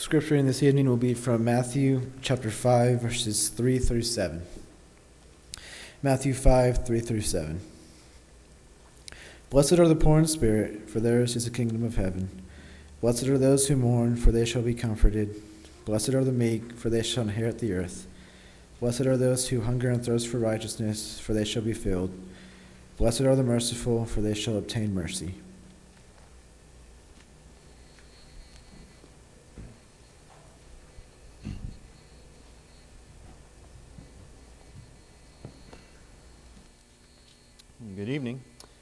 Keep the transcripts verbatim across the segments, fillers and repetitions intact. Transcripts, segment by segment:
Scripture reading this evening will be from Matthew chapter five, verses three through seven. Matthew five, three through seven. Blessed are the poor in spirit, for theirs is the kingdom of heaven. Blessed are those who mourn, for they shall be comforted. Blessed are the meek, for they shall inherit the earth. Blessed are those who hunger and thirst for righteousness, for they shall be filled. Blessed are the merciful, for they shall obtain mercy. Good evening.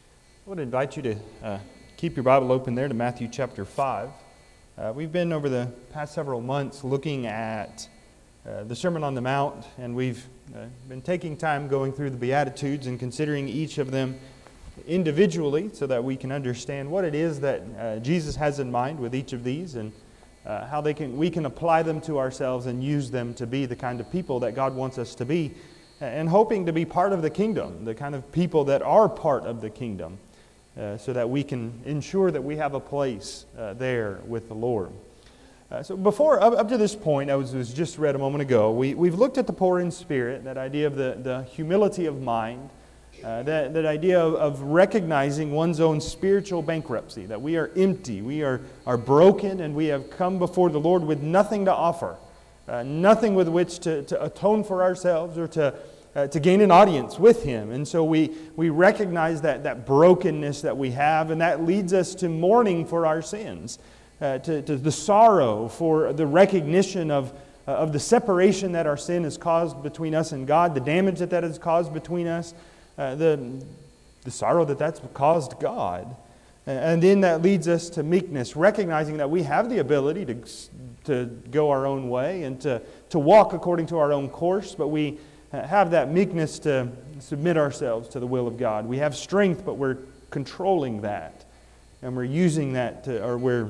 I would invite you to uh, keep your Bible open there to Matthew chapter five. Uh, we've been over the past several months looking at uh, the Sermon on the Mount, and we've uh, been taking time going through the Beatitudes and considering each of them individually so that we can understand what it is that uh, Jesus has in mind with each of these and uh, how they can we can apply them to ourselves and use them to be the kind of people that God wants us to be, and hoping to be part of the kingdom, the kind of people that are part of the kingdom, uh, so that we can ensure that we have a place uh, there with the Lord. Uh, so before, up, up to this point, I was, was just read a moment ago, we, we've looked at the poor in spirit, that idea of the, the humility of mind, uh, that, that idea of, of recognizing one's own spiritual bankruptcy, that we are empty, we are, are broken, and we have come before the Lord with nothing to offer. Uh, nothing with which to, to atone for ourselves or to uh, to gain an audience with Him. And so we, we recognize that, that brokenness that we have, and that leads us to mourning for our sins, uh, to, to the sorrow for the recognition of, uh, of the separation that our sin has caused between us and God, the damage that that has caused between us, uh, the, the sorrow that that's caused God. And then that leads us to meekness, recognizing that we have the ability to, to go our own way and to, to walk according to our own course, but we have that meekness to submit ourselves to the will of God. We have strength, but we're controlling that, and we're using that, to, or we're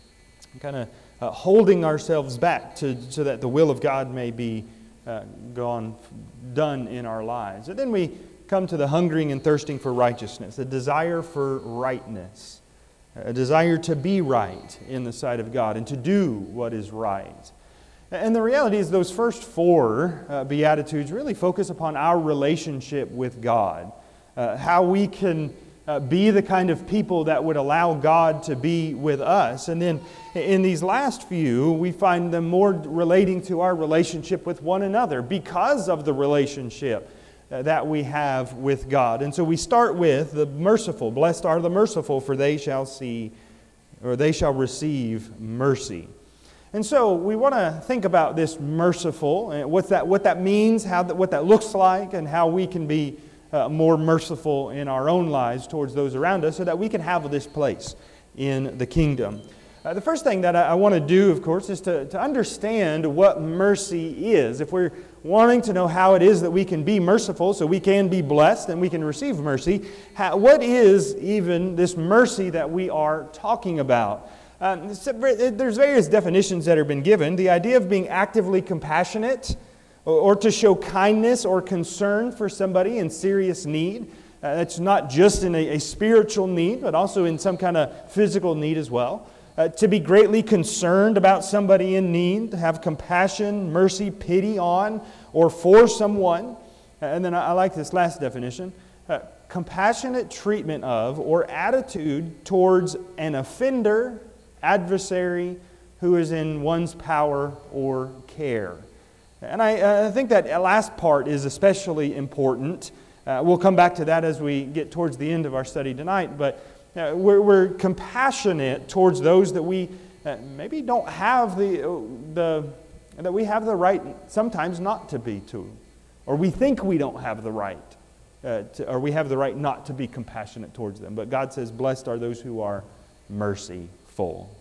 kind of uh, holding ourselves back to, so that the will of God may be uh, gone, done in our lives. And then we come to the hungering and thirsting for righteousness, a desire for rightness, a desire to be right in the sight of God and to do what is right. And the reality is those first four uh, Beatitudes really focus upon our relationship with God, uh, how we can uh, be the kind of people that would allow God to be with us. And then in these last few, we find them more relating to our relationship with one another because of the relationship that we have with God. And so we start with the merciful. Blessed are the merciful, for they shall see, or they shall receive mercy. And so we want to think about this merciful, and what that what that means, how that, what that looks like, and how we can be uh, more merciful in our own lives towards those around us, so that we can have this place in the kingdom. Uh, the first thing that I, I want to do, of course, is to, to understand what mercy is. If we're wanting to know how it is that we can be merciful, so we can be blessed and we can receive mercy, how, what is even this mercy that we are talking about? Um, there's various definitions that have been given. The idea of being actively compassionate, or, or to show kindness or concern for somebody in serious need. Uh, it's not just in a, a spiritual need, but also in some kind of physical need as well. Uh, to be greatly concerned about somebody in need, to have compassion, mercy, pity on or for someone. Uh, and then I, I like this last definition. Uh, compassionate treatment of or attitude towards an offender, adversary who is in one's power or care. And I, uh, I think that last part is especially important. Uh, we'll come back to that as we get towards the end of our study tonight, but uh, we're, we're compassionate towards those that we uh, maybe don't have the, the, that we have the right sometimes not to be to, or we think we don't have the right, uh, to, or we have the right not to be compassionate towards them. But God says, blessed are those who are merciful. Full.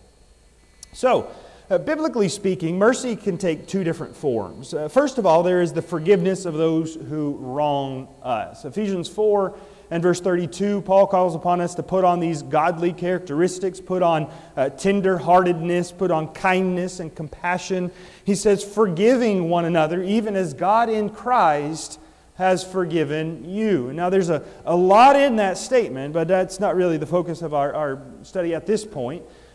So, uh, biblically speaking, mercy can take two different forms. Uh, first of all, there is the forgiveness of those who wrong us. Ephesians four and verse thirty-two, Paul calls upon us to put on these godly characteristics, put on uh, tender-heartedness, put on kindness and compassion. He says, forgiving one another, even as God in Christ has forgiven you. Now there's a, a lot in that statement, but that's not really the focus of our, our study at this point.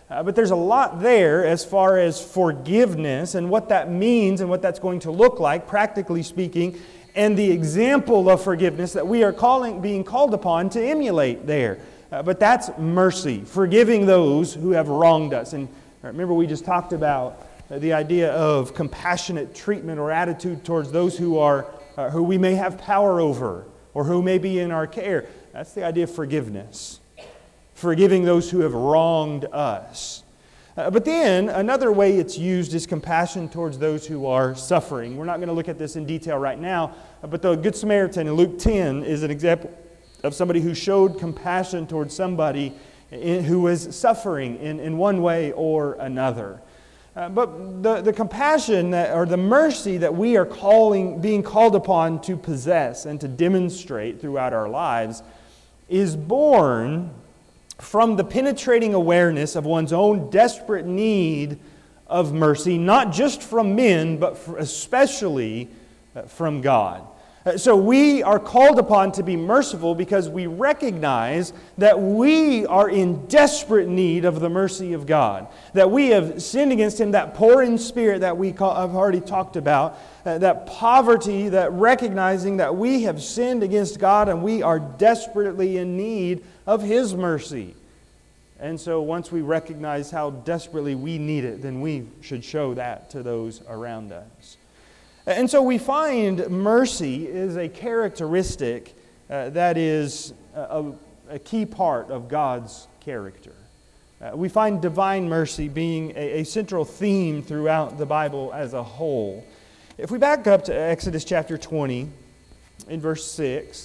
Uh, but there's a lot there as far as forgiveness and what that means and what that's going to look like, practically speaking, and the example of forgiveness that we are calling, being called upon to emulate there. Uh, but that's mercy, forgiving those who have wronged us. And remember, we just talked about the idea of compassionate treatment or attitude towards those who are uh, who we may have power over or who may be in our care. That's the idea of forgiveness. Forgiving those who have wronged us. Uh, but then, another way it's used is compassion towards those who are suffering. We're not going to look at this in detail right now, but the Good Samaritan in Luke ten is an example of somebody who showed compassion towards somebody in, who was suffering in, in one way or another. Uh, but the, the compassion that, or the mercy that we are calling, being called upon to possess and to demonstrate throughout our lives is born from the penetrating awareness of one's own desperate need of mercy, not just from men, but especially from God. So we are called upon to be merciful because we recognize that we are in desperate need of the mercy of God. That we have sinned against Him, that poor in spirit that we call, I've already talked about, uh, that poverty, that recognizing that we have sinned against God and we are desperately in need of His mercy. And so once we recognize how desperately we need it, then we should show that to those around us. And so we find mercy is a characteristic uh, that is a, a key part of God's character. Uh, we find divine mercy being a, a central theme throughout the Bible as a whole. If we back up to Exodus chapter twenty, in verse six,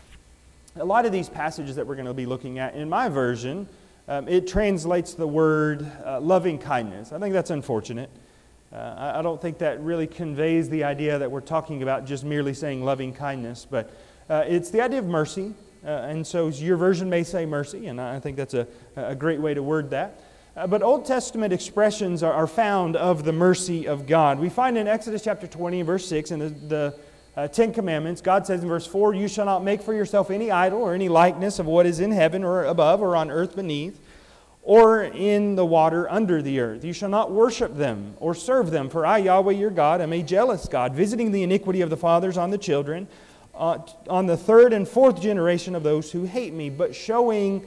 a lot of these passages that we're going to be looking at, in my version, um, it translates the word uh, loving kindness. I think that's unfortunate. Uh, I don't think that really conveys the idea that we're talking about just merely saying loving kindness, but uh, it's the idea of mercy. Uh, and so your version may say mercy, and I think that's a, a great way to word that. Uh, but Old Testament expressions are, are found of the mercy of God. We find in Exodus chapter twenty, verse six, in the, the uh, Ten Commandments, God says in verse four, "You shall not make for yourself any idol or any likeness of what is in heaven or above or on earth beneath, or in the water under the earth. You shall not worship them or serve them, for I, Yahweh your God, am a jealous God, visiting the iniquity of the fathers on the children, uh, on the third and fourth generation of those who hate me, but showing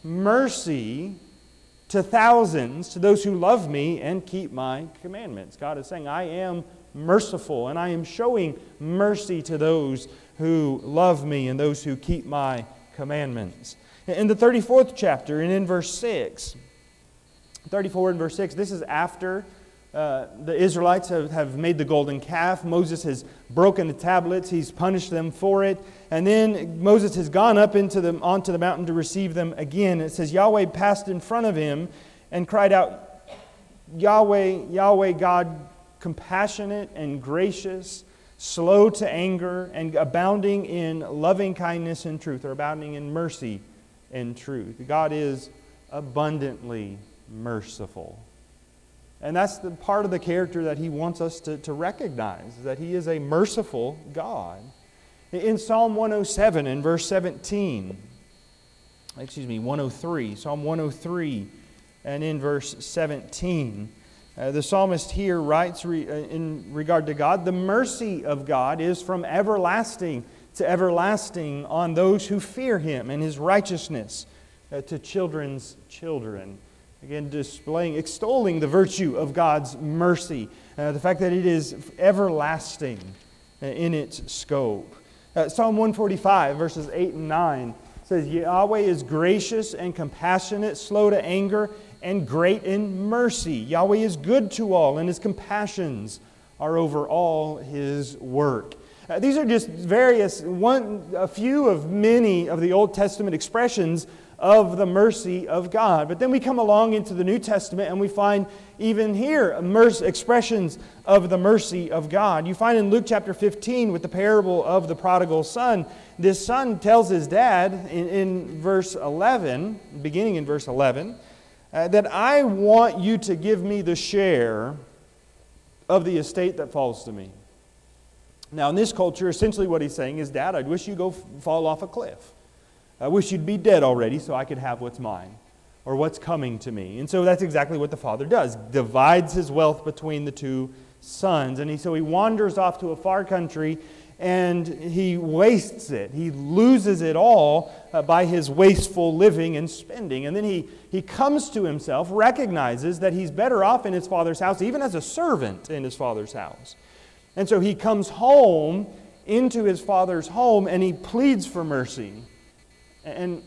mercy to thousands, to those who love me and keep my commandments." God is saying, I am merciful, and I am showing mercy to those who love me and those who keep my commandments. In the thirty-fourth chapter, and in verse six, thirty-four and verse six, this is after uh, the Israelites have, have made the golden calf. Moses has broken the tablets. He's punished them for it. And then Moses has gone up into the, onto the mountain to receive them again. It says, Yahweh passed in front of him and cried out, Yahweh, Yahweh God, compassionate and gracious, slow to anger, and abounding in loving kindness and truth, or abounding in mercy and truth. God is abundantly merciful. And that's the part of the character that He wants us to, to recognize, that He is a merciful God. In Psalm one oh seven, in verse seventeen, excuse me, one oh three, Psalm one oh three, and in verse seventeen, uh, the psalmist here writes re, uh, in regard to God, the mercy of God is from everlasting to everlasting on those who fear Him, and His righteousness uh, to children's children. Again, displaying, extolling the virtue of God's mercy, uh, the fact that it is everlasting uh, in its scope. Uh, Psalm one forty-five, verses eight and nine says, Yahweh is gracious and compassionate, slow to anger, and great in mercy. Yahweh is good to all, and His compassions are over all His work. Uh, these are just various, one, a few of many of the Old Testament expressions of the mercy of God. But then we come along into the New Testament and we find even here mercy, expressions of the mercy of God. You find in Luke chapter fifteen with the parable of the prodigal son, this son tells his dad in, in verse eleven, beginning in verse eleven, uh, that I want you to give me the share of the estate that falls to me. Now, in this culture, essentially what he's saying is, Dad, I wish you'd go f- fall off a cliff. I wish you'd be dead already so I could have what's mine. or what's coming to me. And so that's exactly what the father does, divides his wealth between the two sons. And he, so he wanders off to a far country and he wastes it. He loses it all uh, by his wasteful living and spending. And then he, he comes to himself, recognizes that he's better off in his father's house, even as a servant in his father's house. And so he comes home, into his father's home, and he pleads for mercy. And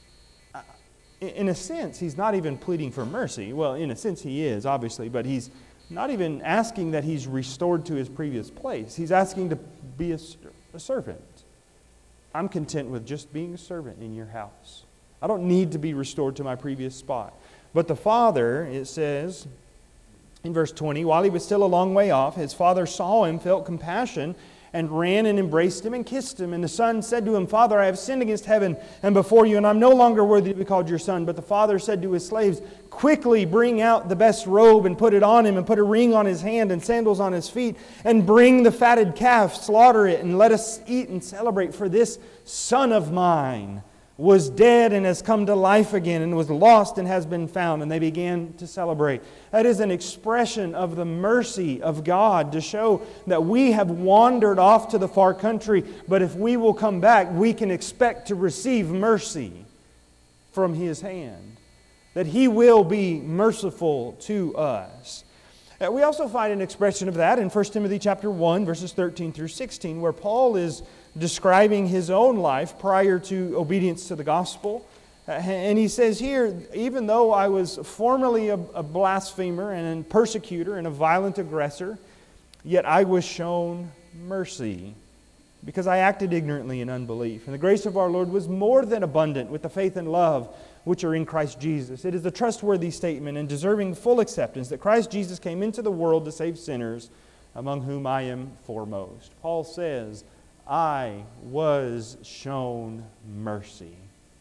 in a sense, he's not even pleading for mercy. Well, in a sense he is, obviously, but he's not even asking that he's restored to his previous place. He's asking to be a, a servant. I'm content with just being a servant in your house. I don't need to be restored to my previous spot. But the father, it says in verse twenty, while he was still a long way off, his father saw him, felt compassion, and ran and embraced him and kissed him. And the son said to him, Father, I have sinned against heaven and before you, and I'm no longer worthy to be called your son. But the father said to his slaves, quickly bring out the best robe and put it on him, and put a ring on his hand and sandals on his feet, and bring the fatted calf, slaughter it, and let us eat and celebrate. For this son of mine was dead and has come to life again, and was lost and has been found. And they began to celebrate. That is an expression of the mercy of God to show that we have wandered off to the far country, but if we will come back, we can expect to receive mercy from His hand. That He will be merciful to us. Uh, we also find an expression of that in First Timothy chapter one, verses thirteen through sixteen, where Paul is describing his own life prior to obedience to the gospel. Uh, and he says here, even though I was formerly a, a blasphemer and a persecutor and a violent aggressor, yet I was shown mercy because I acted ignorantly in unbelief. And the grace of our Lord was more than abundant with the faith and love which are in Christ Jesus. It is a trustworthy statement and deserving full acceptance that Christ Jesus came into the world to save sinners, among whom I am foremost. Paul says, I was shown mercy.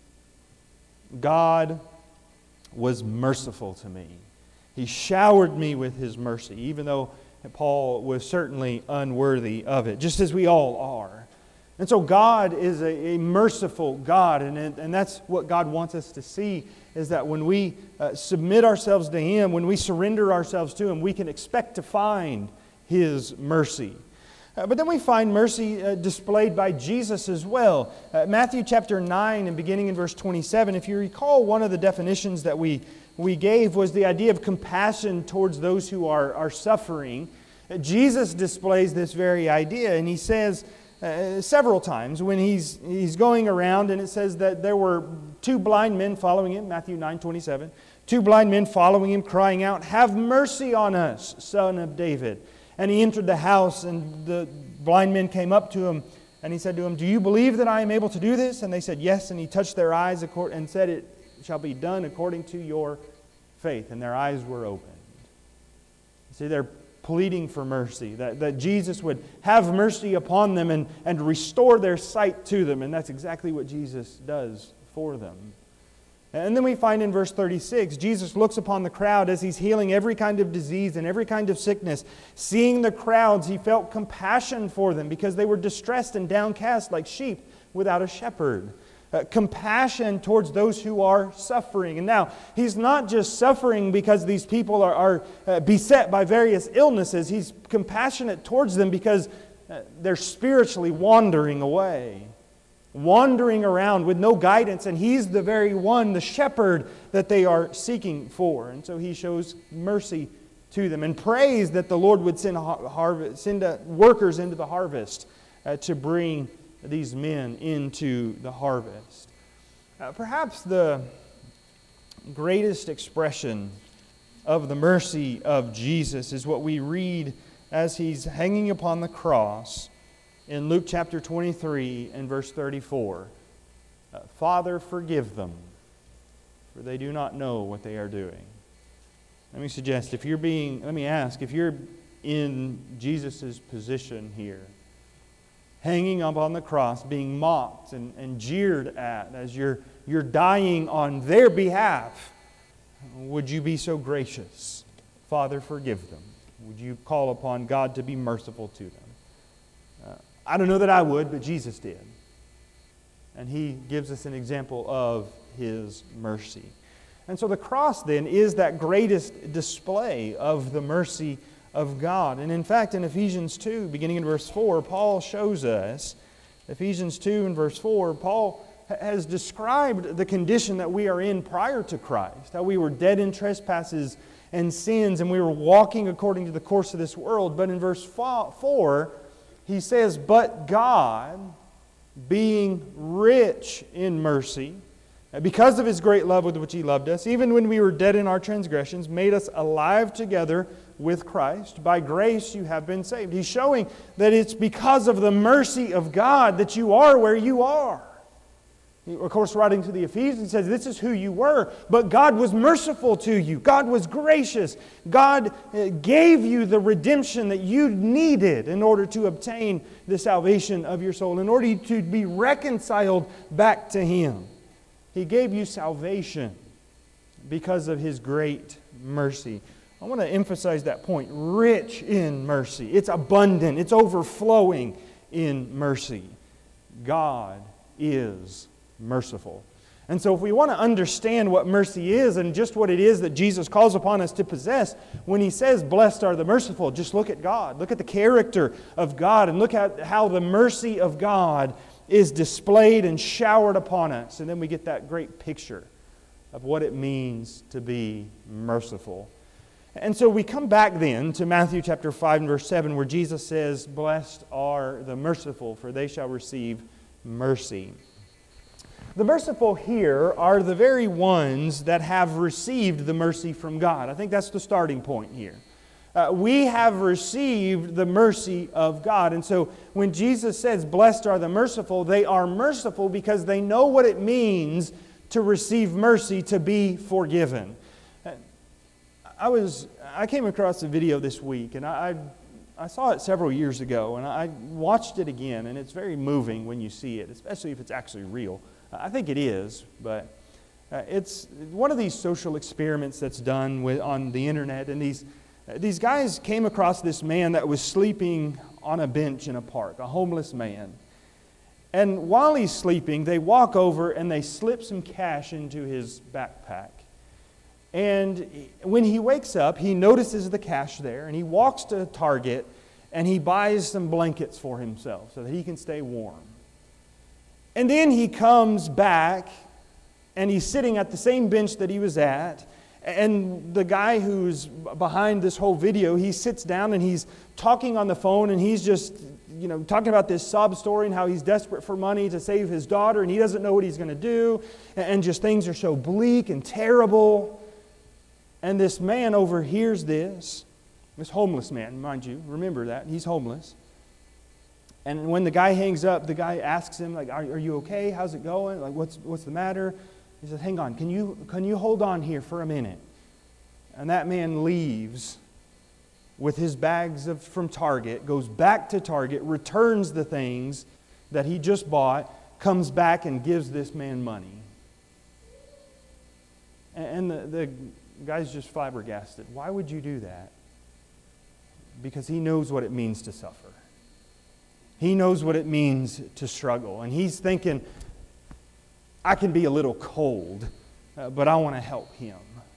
God was merciful to me. He showered me with His mercy, even though Paul was certainly unworthy of it, just as we all are. And so God is a, a merciful God, and, and that's what God wants us to see, is that when we uh, submit ourselves to Him, when we surrender ourselves to Him, we can expect to find His mercy. Uh, but then we find mercy uh, displayed by Jesus as well. Uh, Matthew chapter nine, and beginning in verse twenty-seven, if you recall, one of the definitions that we, we gave was the idea of compassion towards those who are, are suffering. Uh, Jesus displays this very idea, and He says uh, several times when he's, he's going around, and it says that there were two blind men following Him, Matthew nine twenty-seven, two blind men following Him, crying out, have mercy on us, Son of David. And He entered the house, and the blind men came up to Him, and He said to them, do you believe that I am able to do this? And they said, yes. And He touched their eyes and said, it shall be done according to your faith. And their eyes were opened. See, they're pleading for mercy, that, that Jesus would have mercy upon them and, and restore their sight to them. And that's exactly what Jesus does for them. And then we find in verse thirty-six, Jesus looks upon the crowd as He's healing every kind of disease and every kind of sickness. Seeing the crowds, He felt compassion for them because they were distressed and downcast like sheep without a shepherd. Uh, compassion towards those who are suffering. And now, He's not just suffering because these people are, are uh, beset by various illnesses. He's compassionate towards them because uh, they're spiritually wandering away. Wandering around with no guidance, and He's the very one, the shepherd, that they are seeking for. And so He shows mercy to them and prays that the Lord would send, harvest, send workers into the harvest uh, to bring these men into the harvest. Uh, perhaps the greatest expression of the mercy of Jesus is what we read as He's hanging upon the cross in Luke chapter twenty-three and verse thirty-four. Uh, Father, forgive them, for they do not know what they are doing. Let me suggest, if you're being, let me ask, if you're in Jesus' position here, hanging up on the cross, being mocked and, and jeered at as you're, you're dying on their behalf, would you be so gracious? Father, forgive them. Would you call upon God to be merciful to them? Uh, I don't know that I would, but Jesus did. And He gives us an example of His mercy. And so the cross then is that greatest display of the mercy of God. And in fact, in Ephesians two, beginning in verse four, Paul shows us, Ephesians two and verse four, Paul has described the condition that we are in prior to Christ, how we were dead in trespasses and sins, and we were walking according to the course of this world. But in verse four, he says, "But God, being rich in mercy, because of His great love with which He loved us, even when we were dead in our transgressions, made us alive together with Christ. By grace you have been saved." He's showing that it's because of the mercy of God that you are where you are. Of course, writing to the Ephesians, he says, this is who you were, but God was merciful to you. God was gracious. God gave you the redemption that you needed in order to obtain the salvation of your soul, in order to be reconciled back to Him. He gave you salvation because of His great mercy. I want to emphasize that point. Rich in mercy. It's abundant. It's overflowing in mercy. God is merciful. And so if we want to understand what mercy is and just what it is that Jesus calls upon us to possess, when He says, "Blessed are the merciful," just look at God. Look at the character of God and look at how the mercy of God is displayed and showered upon us. And then we get that great picture of what it means to be merciful. And so we come back then to Matthew chapter five and verse seven, where Jesus says, "Blessed are the merciful, for they shall receive mercy." The merciful here are the very ones that have received the mercy from God. I think that's the starting point here. Uh, we have received the mercy of God. And so when Jesus says, "Blessed are the merciful," they are merciful because they know what it means to receive mercy, to be forgiven. I was I came across a video this week, and I, I I saw it several years ago, and I watched it again, and it's very moving when you see it, especially if it's actually real. I think it is, but uh, it's one of these social experiments that's done with on the internet, and these uh, these guys came across this man that was sleeping on a bench in a park, a homeless man. And while he's sleeping, they walk over and they slip some cash into his backpack. And when he wakes up, he notices the cash there, and he walks to Target and he buys some blankets for himself so that he can stay warm. And then he comes back and he's sitting at the same bench that he was at. And the guy who's behind this whole video, he sits down and he's talking on the phone, and he's just, you know, talking about this sob story and how he's desperate for money to save his daughter, and he doesn't know what he's going to do. And just things are so bleak and terrible. And this man overhears this, this homeless man, mind you, remember that, he's homeless. And when the guy hangs up, the guy asks him, like, are, are you okay? How's it going? Like, what's what's the matter? He says, hang on, can you can you hold on here for a minute? And that man leaves with his bags of, from Target, goes back to Target, returns the things that he just bought, comes back and gives this man money. And the, the guy's just flabbergasted. Why would you do that? Because he knows what it means to suffer. He knows what it means to struggle. And he's thinking, I can be a little cold, uh, but I want to help him.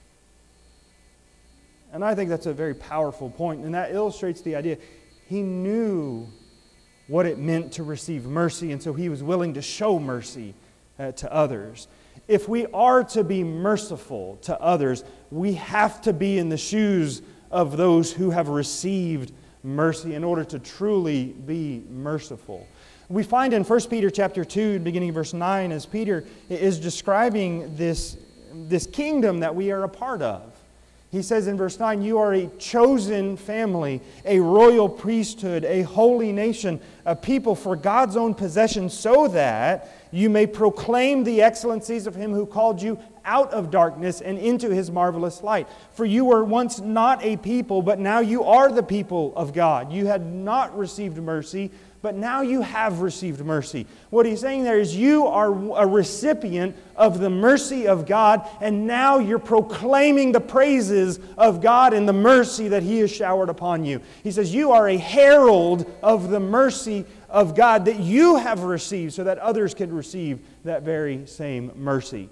And I think that's a very powerful point, and that illustrates the idea. He knew what it meant to receive mercy, and so he was willing to show mercy uh, to others. If we are to be merciful to others, we have to be in the shoes of those who have received mercy in order to truly be merciful. We find in First Peter chapter two, beginning of verse nine, as Peter is describing this, this kingdom that we are a part of. He says in verse nine, you are a chosen family, a royal priesthood, a holy nation, a people for God's own possession, so that you may proclaim the excellencies of Him who called you out of darkness and into His marvelous light. For you were once not a people, but now you are the people of God. You had not received mercy, but now you have received mercy. What he's saying there is you are a recipient of the mercy of God, and now you're proclaiming the praises of God and the mercy that He has showered upon you. He says you are a herald of the mercy of God that you have received so that others can receive that very same mercy.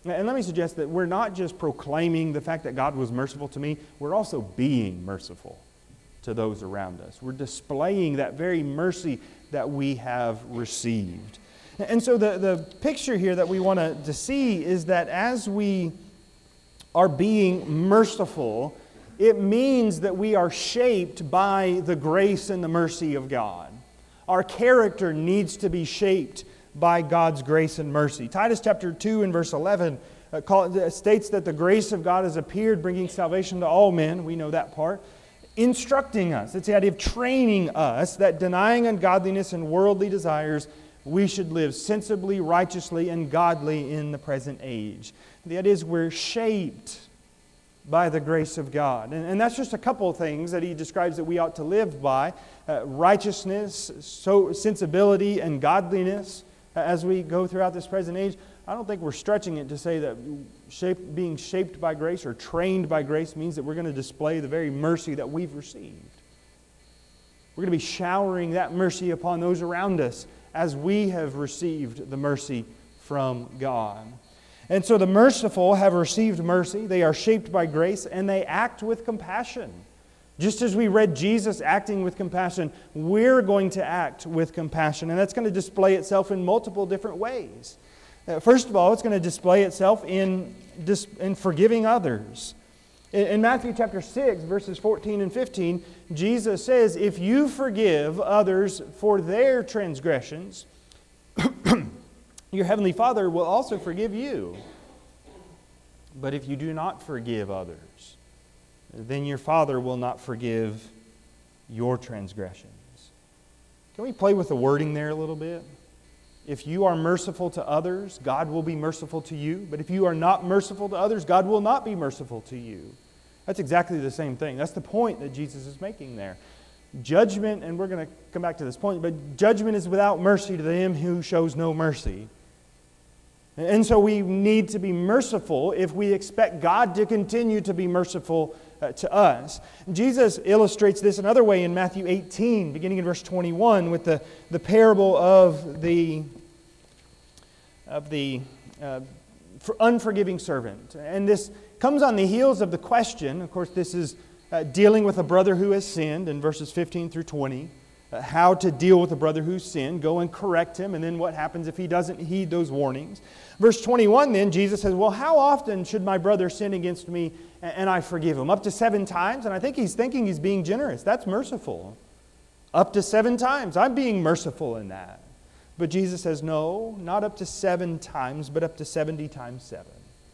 And let me suggest that we're not just proclaiming the fact that God was merciful to me, we're also being merciful to those around us. We're displaying that very mercy that we have received. And so the, the picture here that we want to, to see is that as we are being merciful, it means that we are shaped by the grace and the mercy of God. Our character needs to be shaped by God's grace and mercy. Titus chapter two and verse eleven uh, call, uh, states that the grace of God has appeared, bringing salvation to all men. We know that part. Instructing us. It's the idea of training us that denying ungodliness and worldly desires, we should live sensibly, righteously, and godly in the present age. The idea is we're shaped by the grace of God. And, and that's just a couple of things that he describes that we ought to live by. Uh, righteousness, so sensibility, and godliness uh, as we go throughout this present age. I don't think we're stretching it to say that shape, being shaped by grace or trained by grace means that we're going to display the very mercy that we've received. We're going to be showering that mercy upon those around us as we have received the mercy from God. And so the merciful have received mercy, they are shaped by grace, and they act with compassion. Just as we read Jesus acting with compassion, we're going to act with compassion. And that's going to display itself in multiple different ways. Uh, first of all, it's going to display itself in, dis- in forgiving others. In, in Matthew chapter six, verses fourteen and fifteen, Jesus says, if you forgive others for their transgressions, your heavenly Father will also forgive you. But if you do not forgive others, then your Father will not forgive your transgressions. Can we play with the wording there a little bit? If you are merciful to others, God will be merciful to you. But if you are not merciful to others, God will not be merciful to you. That's exactly the same thing. That's the point that Jesus is making there. Judgment, and we're going to come back to this point, but judgment is without mercy to him who shows no mercy. And so we need to be merciful if we expect God to continue to be merciful uh, to us. Jesus illustrates this another way in Matthew eighteen, beginning in verse twenty-one, with the, the parable of the, of the uh, unforgiving servant. And this comes on the heels of the question. Of course, this is uh, dealing with a brother who has sinned in verses fifteen through twenty. Uh, how to deal with a brother who's sinned, go and correct him, and then what happens if he doesn't heed those warnings. Verse twenty-one then, Jesus says, well, how often should my brother sin against me and, and I forgive him? Up to seven times? And I think he's thinking he's being generous. That's merciful. Up to seven times. I'm being merciful in that. But Jesus says, no, not up to seven times, but up to seventy times seven.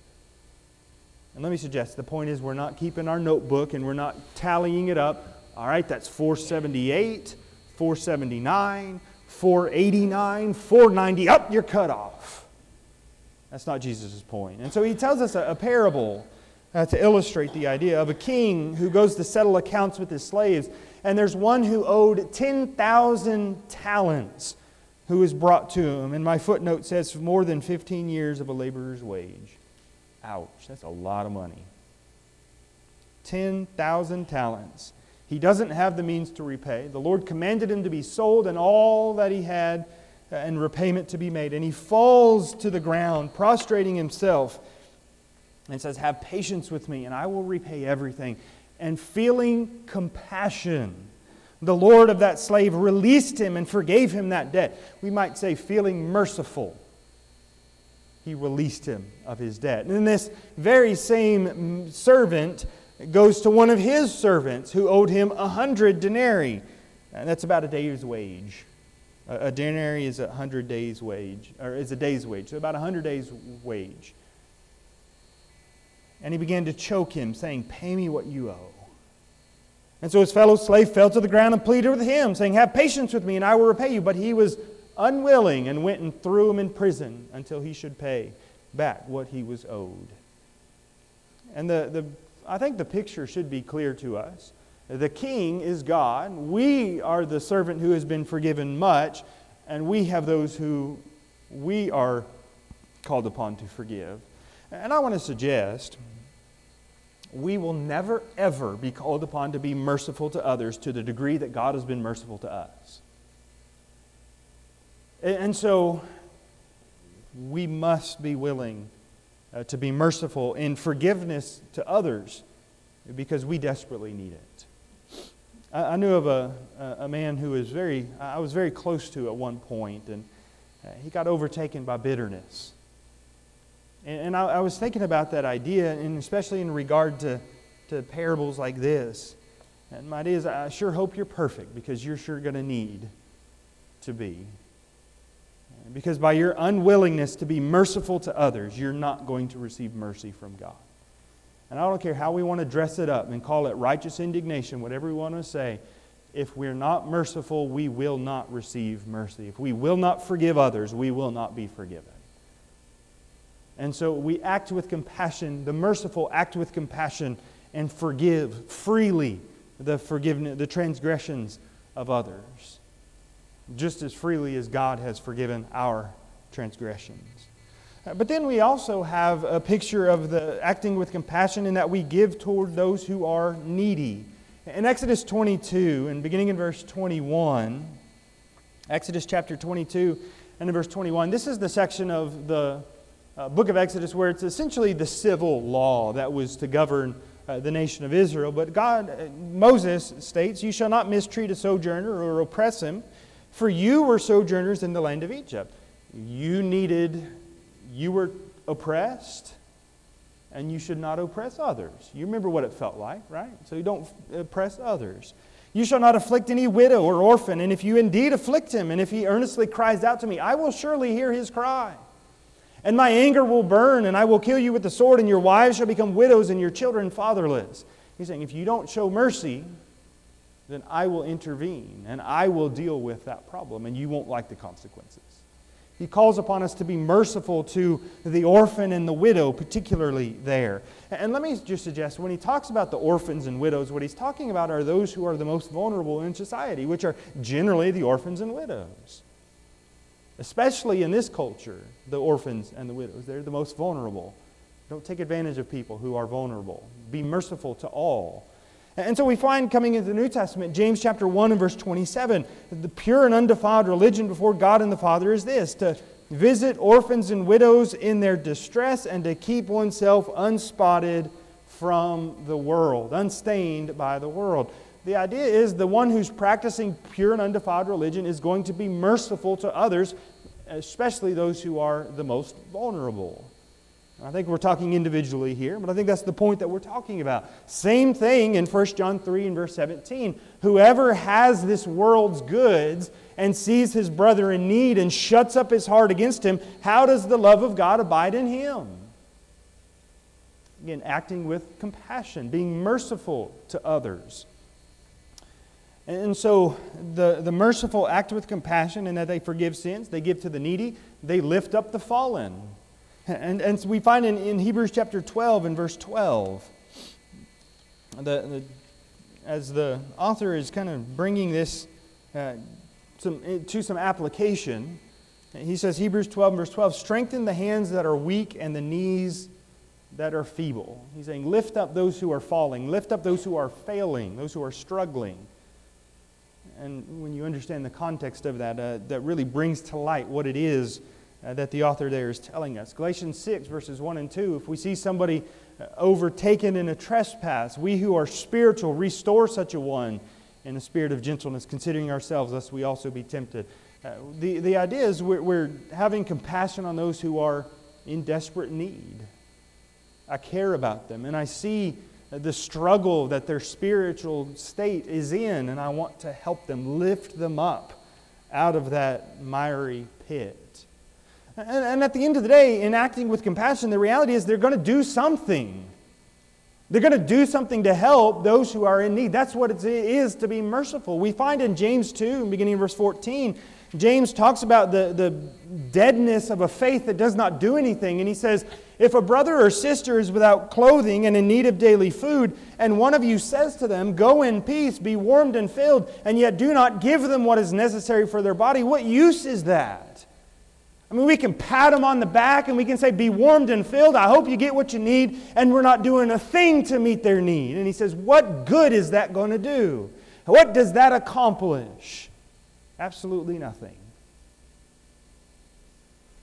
And let me suggest, the point is we're not keeping our notebook and we're not tallying it up. All right, that's four seventy-eight, four seventy-nine, four eighty-nine, four ninety, up, you're cut off. That's not Jesus' point. And so he tells us a, a parable uh, to illustrate the idea of a king who goes to settle accounts with his slaves. And there's one who owed ten thousand talents who is brought to him. And my footnote says more than fifteen years of a laborer's wage. Ouch, that's a lot of money. ten thousand talents. He doesn't have the means to repay. The Lord commanded him to be sold and all that he had and repayment to be made. And he falls to the ground, prostrating himself, and says, have patience with me and I will repay everything. And feeling compassion, the Lord of that slave released him and forgave him that debt. We might say feeling merciful. He released him of his debt. And then this very same servant goes to one of his servants who owed him a hundred denarii. And that's about a day's wage. A, a denarii is a hundred days' wage, or is a day's wage, so about a hundred days' wage. And he began to choke him, saying, pay me what you owe. And so his fellow slave fell to the ground and pleaded with him, saying, have patience with me and I will repay you. But he was unwilling and went and threw him in prison until he should pay back what he was owed. And the, the I think the picture should be clear to us. The king is God. We are the servant who has been forgiven much, and we have those who we are called upon to forgive. And I want to suggest we will never, ever be called upon to be merciful to others to the degree that God has been merciful to us. And so we must be willing uh, to be merciful in forgiveness to others because we desperately need it. I, I knew of a, a man who was very, I was very close to at one point, and uh, he got overtaken by bitterness. And, and I, I was thinking about that idea, and especially in regard to, to parables like this. And my idea is, I sure hope you're perfect, because you're sure going to need to be. Because by your unwillingness to be merciful to others, you're not going to receive mercy from God. And I don't care how we want to dress it up and call it righteous indignation, whatever we want to say. If we're not merciful, we will not receive mercy. If we will not forgive others, we will not be forgiven. And so we act with compassion. The merciful act with compassion and forgive freely the forgiveness, the transgressions of others, just as freely as God has forgiven our transgressions. But then we also have a picture of the acting with compassion in that we give toward those who are needy. In Exodus twenty-two, and beginning in verse twenty-one, Exodus chapter twenty-two and in verse twenty-one, this is the section of the uh, book of Exodus where it's essentially the civil law that was to govern uh, the nation of Israel. But God, uh, Moses states, "You shall not mistreat a sojourner or oppress him, for you were sojourners in the land of Egypt." You needed, you were oppressed, and you should not oppress others. You remember what it felt like, right? So you don't oppress others. "You shall not afflict any widow or orphan, and if you indeed afflict him, and if he earnestly cries out to me, I will surely hear his cry. And my anger will burn, and I will kill you with the sword, and your wives shall become widows, and your children fatherless." He's saying, if you don't show mercy, then I will intervene, and I will deal with that problem, and you won't like the consequences. He calls upon us to be merciful to the orphan and the widow, particularly there. And let me just suggest, when he talks about the orphans and widows, what he's talking about are those who are the most vulnerable in society, which are generally the orphans and widows. Especially in this culture, the orphans and the widows, they're the most vulnerable. Don't take advantage of people who are vulnerable. Be merciful to all. And so we find coming into the New Testament, James chapter one and verse twenty-seven, the pure and undefiled religion before God and the Father is this: to visit orphans and widows in their distress and to keep oneself unspotted from the world, unstained by the world. The idea is the one who's practicing pure and undefiled religion is going to be merciful to others, especially those who are the most vulnerable. I think we're talking individually here, but I think that's the point that we're talking about. Same thing in First John three and verse seventeen. Whoever has this world's goods and sees his brother in need and shuts up his heart against him, how does the love of God abide in him? Again, acting with compassion, being merciful to others. And so the, the merciful act with compassion in that they forgive sins, they give to the needy, they lift up the fallen. And, and so we find in, in Hebrews chapter twelve and verse twelve, the, the, as the author is kind of bringing this uh, some, to some application, he says, Hebrews twelve and verse twelve, "Strengthen the hands that are weak and the knees that are feeble." He's saying, lift up those who are falling, lift up those who are failing, those who are struggling. And when you understand the context of that, uh, that really brings to light what it is Uh, that the author there is telling us. Galatians six, verses one and two, if we see somebody uh, overtaken in a trespass, we who are spiritual restore such a one in a spirit of gentleness, considering ourselves, lest we also be tempted. Uh, the, the idea is we're, we're having compassion on those who are in desperate need. I care about them, and I see the struggle that their spiritual state is in, and I want to help them, lift them up out of that miry pit. And at the end of the day, in acting with compassion, the reality is they're going to do something. They're going to do something to help those who are in need. That's what it is to be merciful. We find in James two, beginning in verse fourteen, James talks about the, the deadness of a faith that does not do anything. And he says, "If a brother or sister is without clothing and in need of daily food, and one of you says to them, 'Go in peace, be warmed and filled,' and yet do not give them what is necessary for their body, what use is that?" I mean, we can pat them on the back and we can say, "Be warmed and filled. I hope you get what you need," and we're not doing a thing to meet their need. And he says, what good is that going to do? What does that accomplish? Absolutely nothing.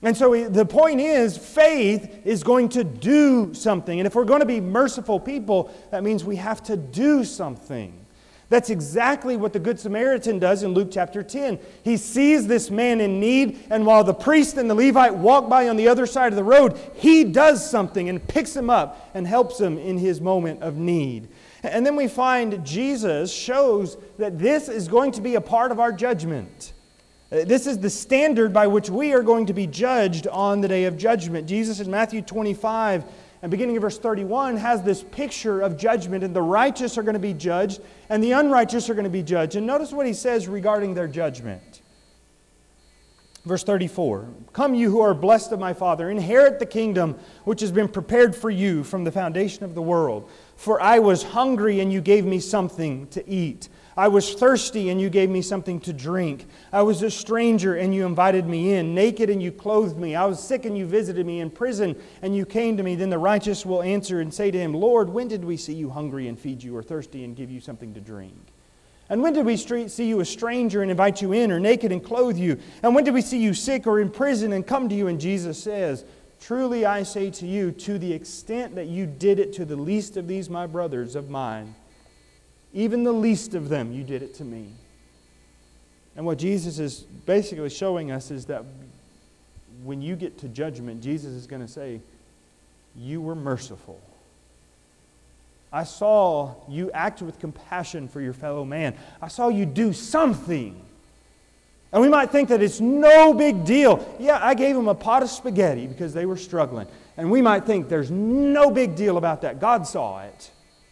And so the point is, faith is going to do something. And if we're going to be merciful people, that means we have to do something. That's exactly what the Good Samaritan does in Luke chapter ten. He sees this man in need, and while the priest and the Levite walk by on the other side of the road, he does something and picks him up and helps him in his moment of need. And then we find Jesus shows that this is going to be a part of our judgment. This is the standard by which we are going to be judged on the day of judgment. Jesus in Matthew twenty-five, and beginning in verse thirty-one, has this picture of judgment, and the righteous are going to be judged, and the unrighteous are going to be judged. And notice what He says regarding their judgment. Verse thirty-four, "Come you who are blessed of my Father, inherit the kingdom which has been prepared for you from the foundation of the world. For I was hungry, and you gave me something to eat. I was thirsty, and you gave me something to drink. I was a stranger, and you invited me in. Naked, and you clothed me. I was sick, and you visited me. In prison, and you came to me. Then the righteous will answer and say to Him, Lord, when did we see you hungry and feed you, or thirsty and give you something to drink? And when did we see you a stranger and invite you in, or naked and clothe you? And when did we see you sick or in prison and come to you?" And Jesus says, "Truly I say to you, to the extent that you did it to the least of these my brothers of mine, even the least of them, you did it to me." And what Jesus is basically showing us is that when you get to judgment, Jesus is going to say, "You were merciful. I saw you act with compassion for your fellow man. I saw you do something." And we might think that it's no big deal. Yeah, I gave them a pot of spaghetti because they were struggling. And we might think there's no big deal about that. God saw it.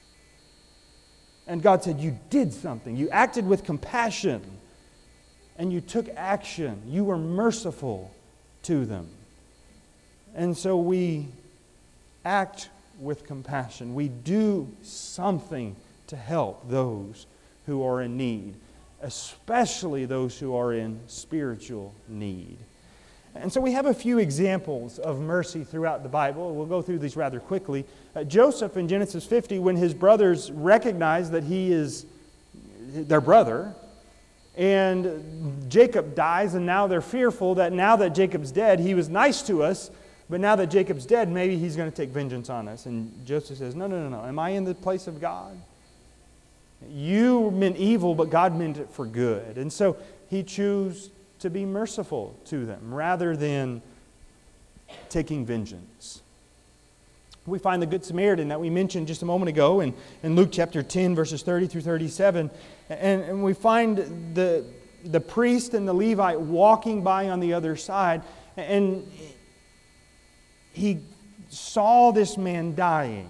And God said, you did something. You acted with compassion. And you took action. You were merciful to them. And so we act with compassion. We do something to help those who are in need, especially those who are in spiritual need. And so we have a few examples of mercy throughout the Bible. We'll go through these rather quickly. Uh, Joseph in Genesis fifty, when his brothers recognize that he is their brother, and Jacob dies, and now they're fearful that now that Jacob's dead, he was nice to us, but now that Jacob's dead, maybe he's going to take vengeance on us. And Joseph says, no, no, no, no. Am I in the place of God? You meant evil, but God meant it for good. And so he chose to be merciful to them rather than taking vengeance. We find the Good Samaritan that we mentioned just a moment ago in, in Luke chapter ten, verses thirty through thirty-seven. And, and we find the, the priest and the Levite walking by on the other side. And he saw this man dying.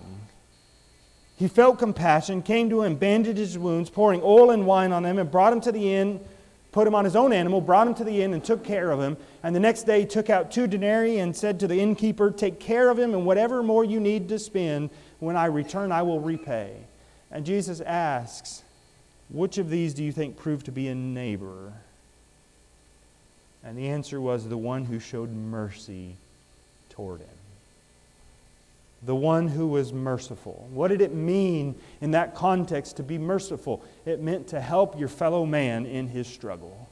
He felt compassion, came to him, bandaged his wounds, pouring oil and wine on him, and brought him to the inn, put him on his own animal, brought him to the inn, and took care of him. And the next day he took out two denarii and said to the innkeeper, take care of him, and whatever more you need to spend, when I return I will repay. And Jesus asks, which of these do you think proved to be a neighbor? And the answer was the one who showed mercy toward him. The one who was merciful. What did it mean in that context to be merciful? It meant to help your fellow man in his struggle.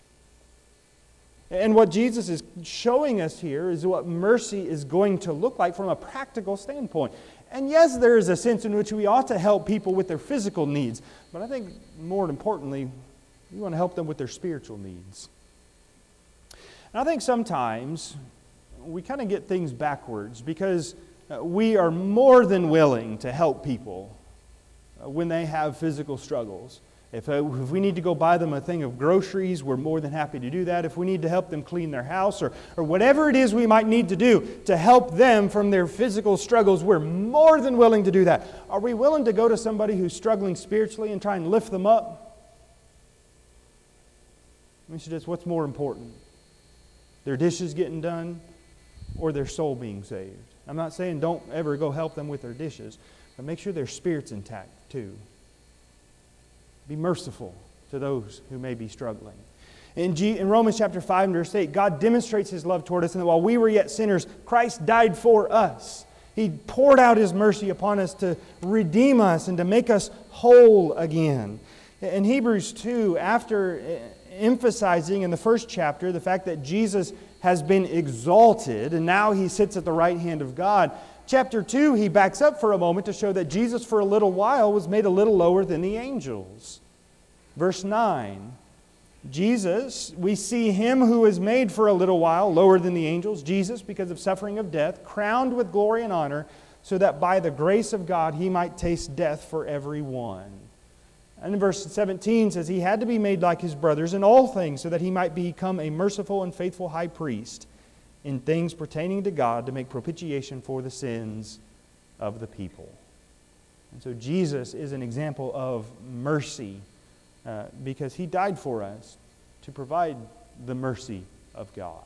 And what Jesus is showing us here is what mercy is going to look like from a practical standpoint. And yes, there is a sense in which we ought to help people with their physical needs. But I think more importantly, we want to help them with their spiritual needs. And I think sometimes we kind of get things backwards because we are more than willing to help people when they have physical struggles. If, uh, if we need to go buy them a thing of groceries, we're more than happy to do that. If we need to help them clean their house or, or whatever it is we might need to do to help them from their physical struggles, we're more than willing to do that. Are we willing to go to somebody who's struggling spiritually and try and lift them up? Let me suggest, what's more important? Their dishes getting done or their soul being saved? I'm not saying don't ever go help them with their dishes, but make sure their spirit's intact too. Be merciful to those who may be struggling. In, G, in Romans chapter five and verse eight, God demonstrates His love toward us, and that while we were yet sinners, Christ died for us. He poured out His mercy upon us to redeem us and to make us whole again. In Hebrews two, after emphasizing in the first chapter the fact that Jesus has been exalted, and now he sits at the right hand of God. Chapter two, he backs up for a moment to show that Jesus for a little while was made a little lower than the angels. Verse nine, Jesus, we see him who is made for a little while lower than the angels, Jesus, because of suffering of death, crowned with glory and honor, so that by the grace of God he might taste death for every one. And in verse seventeen says he had to be made like his brothers in all things, so that he might become a merciful and faithful high priest in things pertaining to God, to make propitiation for the sins of the people. And so Jesus is an example of mercy, uh, because he died for us to provide the mercy of God.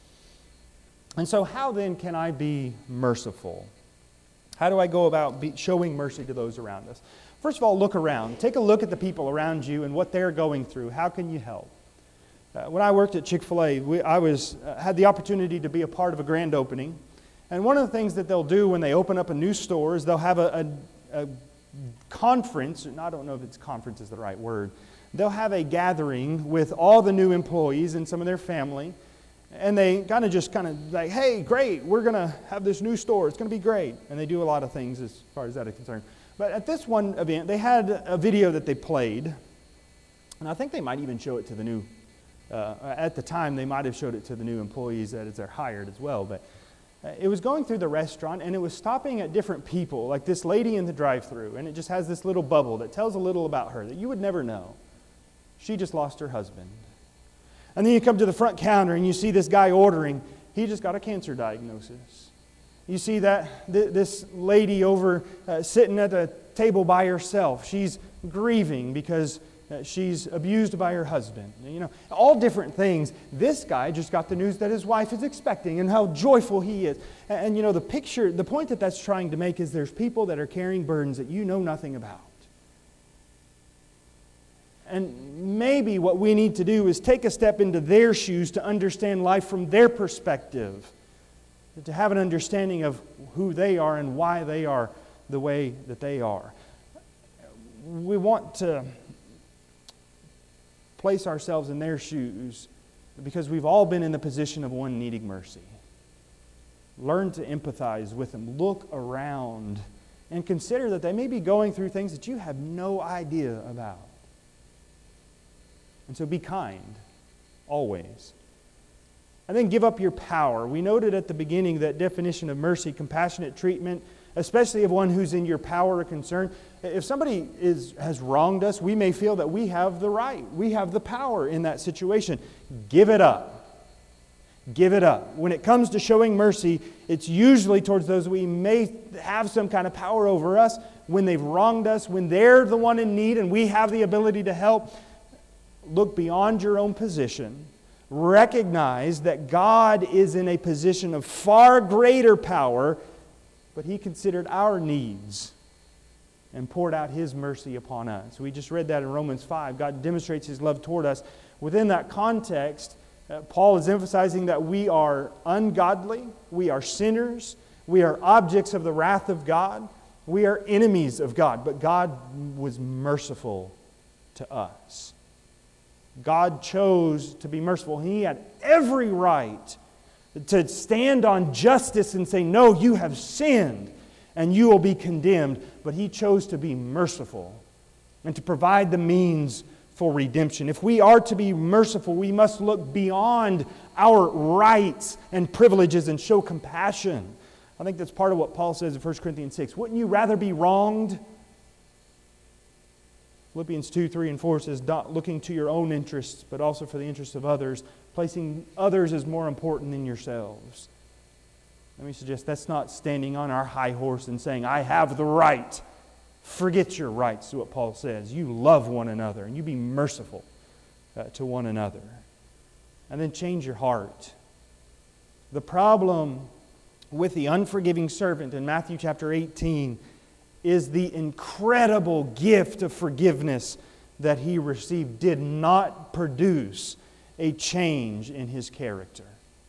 And so how then can I be merciful? How do I go about be showing mercy to those around us? First of all, look around. Take a look at the people around you and what they're going through. How can you help? Uh, when I worked at Chick-fil-A, we, I was uh, had the opportunity to be a part of a grand opening. And one of the things that they'll do when they open up a new store is they'll have a, a, a conference, and I don't know if it's conference is the right word. They'll have a gathering with all the new employees and some of their family. And they kind of just kind of like, hey, great, we're going to have this new store. It's going to be great. And they do a lot of things as far as that is concerned. But at this one event, they had a video that they played. And I think they might even show it to the new, uh, at the time, they might have showed it to the new employees that they're hired as well. But it was going through the restaurant, and it was stopping at different people, like this lady in the drive-thru. And it just has this little bubble that tells a little about her that you would never know. She just lost her husband. And then you come to the front counter and you see this guy ordering. He just got a cancer diagnosis. You see that th this lady over uh, sitting at a table by herself. She's grieving because uh, she's abused by her husband. You know, all different things. This guy just got the news that his wife is expecting and how joyful he is. And, and you know, the picture, the point that that's trying to make is there's people that are carrying burdens that you know nothing about. And maybe what we need to do is take a step into their shoes to understand life from their perspective, to have an understanding of who they are and why they are the way that they are. We want to place ourselves in their shoes because we've all been in the position of one needing mercy. Learn to empathize with them. Look around and consider that they may be going through things that you have no idea about. And so be kind, always. And then give up your power. We noted at the beginning that definition of mercy, compassionate treatment, especially of one who's in your power or concern. If somebody is, has wronged us, we may feel that we have the right. We have the power in that situation. Give it up. Give it up. When it comes to showing mercy, it's usually towards those we may have some kind of power over us. When they've wronged us, when they're the one in need and we have the ability to help, look beyond your own position. Recognize that God is in a position of far greater power, but He considered our needs and poured out His mercy upon us. We just read that in Romans five. God demonstrates His love toward us. Within that context, uh, Paul is emphasizing that we are ungodly, we are sinners, we are objects of the wrath of God, we are enemies of God, but God was merciful to us. God chose to be merciful. He had every right to stand on justice and say, no, you have sinned and you will be condemned. But He chose to be merciful and to provide the means for redemption. If we are to be merciful, we must look beyond our rights and privileges and show compassion. I think that's part of what Paul says in First Corinthians six. Wouldn't you rather be wronged? Philippians two, three, and four says, not looking to your own interests, but also for the interests of others, placing others as more important than yourselves. Let me suggest that's not standing on our high horse and saying, I have the right. Forget your rights, is what Paul says. You love one another, and you be merciful uh, to one another. And then change your heart. The problem with the unforgiving servant in Matthew chapter eighteen is the incredible gift of forgiveness that he received did not produce a change in his character.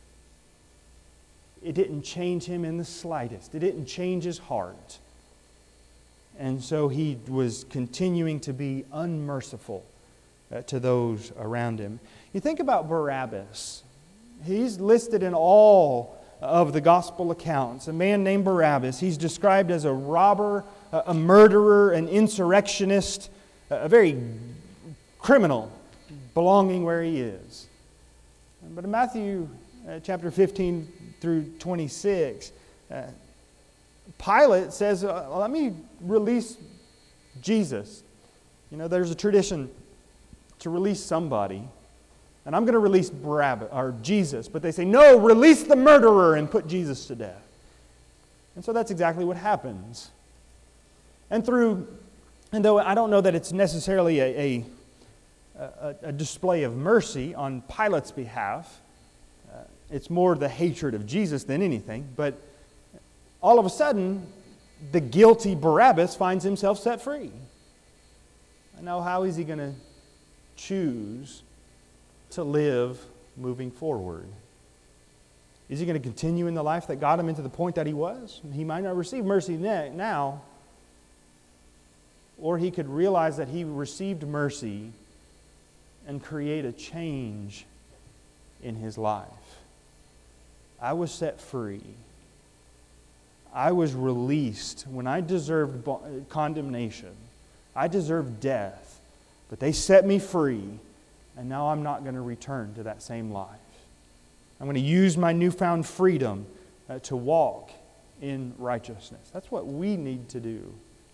It didn't change him in the slightest. It didn't change his heart. And so he was continuing to be unmerciful uh, to those around him. You think about Barabbas. He's listed in all of the gospel accounts. A man named Barabbas. He's described as a robber, a murderer, an insurrectionist, a very criminal belonging where he is. But in Matthew uh, chapter fifteen through twenty-six, uh, Pilate says, uh, let me release Jesus. You know, there's a tradition to release somebody. And I'm going to release Barabbas, or Jesus. But they say, no, release the murderer and put Jesus to death. And so that's exactly what happens. And through, and though I don't know that it's necessarily a, a, a, a display of mercy on Pilate's behalf, uh, it's more the hatred of Jesus than anything, but all of a sudden, the guilty Barabbas finds himself set free. And now how is he going to choose to live moving forward? Is he going to continue in the life that got him into the point that he was? He might not receive mercy now, or he could realize that he received mercy and create a change in his life. I was set free. I was released when I deserved condemnation. I deserved death, but they set me free. And now I'm not going to return to that same life. I'm going to use my newfound freedom uh, to walk in righteousness. That's what we need to do.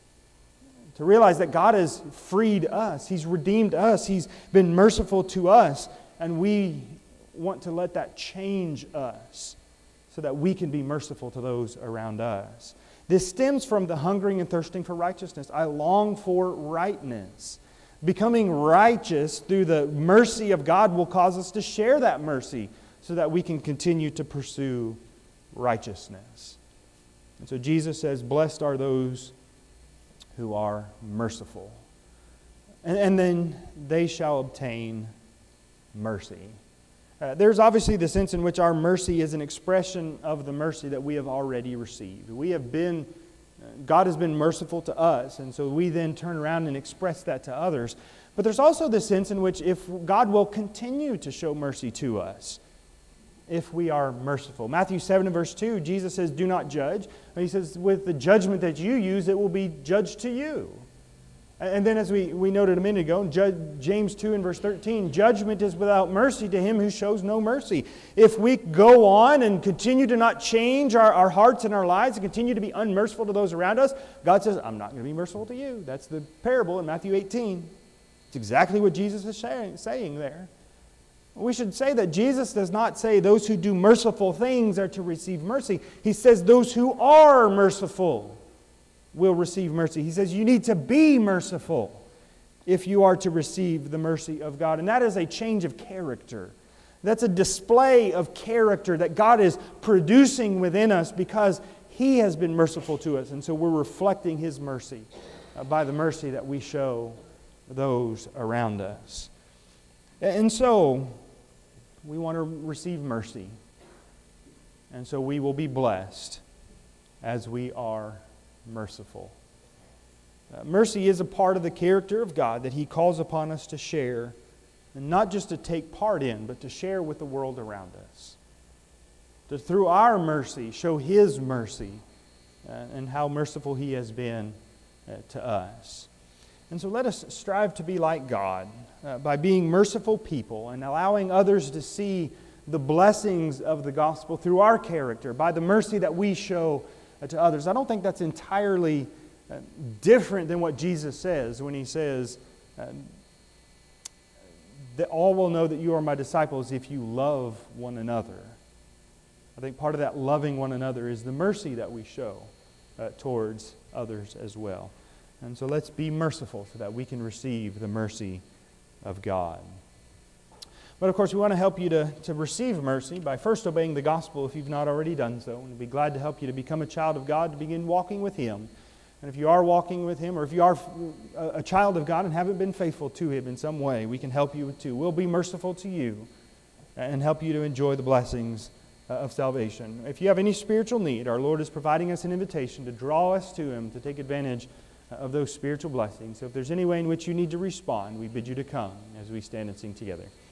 To realize that God has freed us. He's redeemed us. He's been merciful to us. And we want to let that change us so that we can be merciful to those around us. This stems from the hungering and thirsting for righteousness. I long for rightness. Becoming righteous through the mercy of God will cause us to share that mercy so that we can continue to pursue righteousness. And so Jesus says, blessed are those who are merciful. And, and then they shall obtain mercy. Uh, there's obviously the sense in which our mercy is an expression of the mercy that we have already received. We have been God has been merciful to us, and so we then turn around and express that to others. But there's also the sense in which if God will continue to show mercy to us, if we are merciful. Matthew seven and verse two, Jesus says, do not judge. And he says, with the judgment that you use, it will be judged to you. And then as we, we noted a minute ago, in James two and verse thirteen, judgment is without mercy to him who shows no mercy. If we go on and continue to not change our, our hearts and our lives and continue to be unmerciful to those around us, God says, I'm not going to be merciful to you. That's the parable in Matthew eighteen. It's exactly what Jesus is saying, saying there. We should say that Jesus does not say those who do merciful things are to receive mercy. He says those who are merciful will receive mercy. He says you need to be merciful if you are to receive the mercy of God. And that is a change of character. That's a display of character that God is producing within us because He has been merciful to us. And so we're reflecting His mercy uh, by the mercy that we show those around us. And so we want to receive mercy. And so we will be blessed as we are merciful. Uh, mercy is a part of the character of God that He calls upon us to share, and not just to take part in, but to share with the world around us. To, through our mercy, show His mercy uh, and how merciful He has been uh, to us. And so let us strive to be like God uh, by being merciful people and allowing others to see the blessings of the gospel through our character, by the mercy that we show to others. I don't think that's entirely uh, different than what Jesus says when He says uh, that all will know that you are my disciples if you love one another. I think part of that loving one another is the mercy that we show uh, towards others as well. And so let's be merciful so that we can receive the mercy of God. But of course, we want to help you to, to receive mercy by first obeying the gospel if you've not already done so. And we'd be glad to help you to become a child of God, to begin walking with Him. And if you are walking with Him, or if you are a child of God and haven't been faithful to Him in some way, we can help you too. We'll be merciful to you and help you to enjoy the blessings of salvation. If you have any spiritual need, our Lord is providing us an invitation to draw us to Him, to take advantage of those spiritual blessings. So if there's any way in which you need to respond, we bid you to come as we stand and sing together.